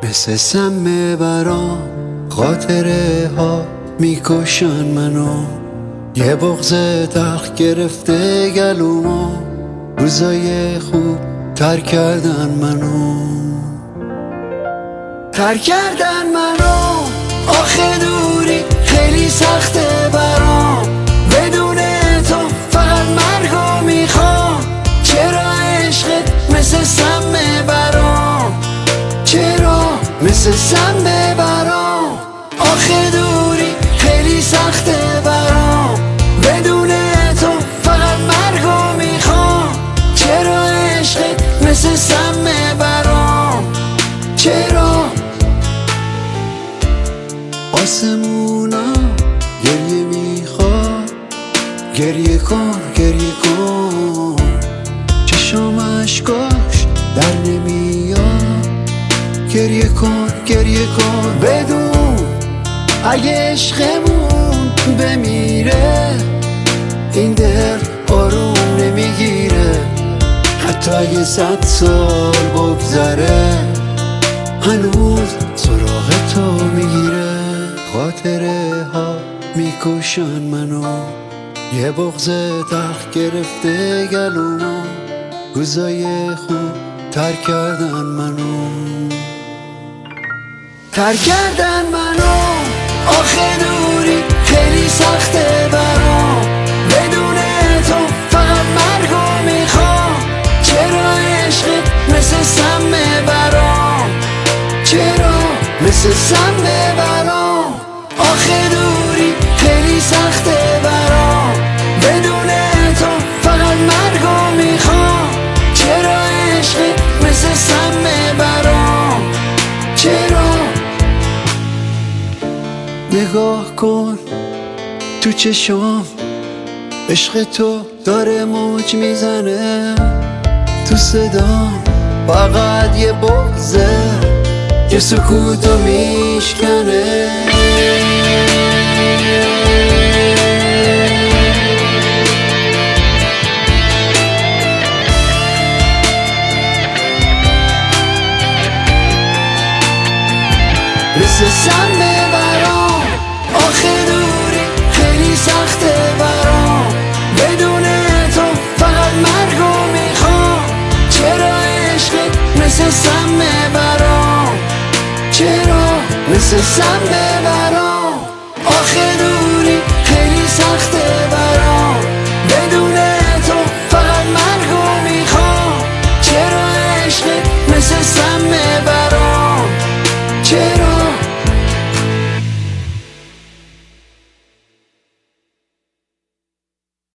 مثل سم برام خاطره ها میکشن منو، یه بغض تلخ گرفته گلومو، روزای خوب تر کردن منو، تر کردن منو. آخه دوری خیلی سخته برام، بدون تو فقط مرگو میخوام. چرا عشقت مثل سم برام، چرا مثل سم برام. آخه دوری خیلی سخته برام، بدون تو فقط مرگو میخوام. چرا عشقت مثل سم برام، چرا. آسمونا گریه میخواد، گریه کن گریه کن. چشم اشکاش در نمیاد، گریه کن گریه کن. بدون اگه عشقمون بمیره، این دل آروم نمیگیره. حتی اگه 100 سال بگذره، هنوز سراغ تو میگیره. خاطره ها میکشن منو، یه بغض تلخ گرفته گلومو، روزای خوب تر کردن منو، تر کردن منو. آخه دوری خیلی سخته برام، بدون تو فقط مرگو میخوام. چرا عشقت مثل سم برام، چرا مثل سم برام. آخه دوری خیلی سخته برام، بدون تو فقط مرگو میخوام. چرا عشقت مثل سم برام، چرا. نگاه کن تو چشام، عشق تو داره موج میزنه. تو صدام فقط یه بغضه که سکوتو میشکنه. مثل سم برام، آخه دوری خیلی سخته برام، بدون تو فقط مرگو میخوام. چرا عشقت مثل سم برام، چرا مثل سم برام.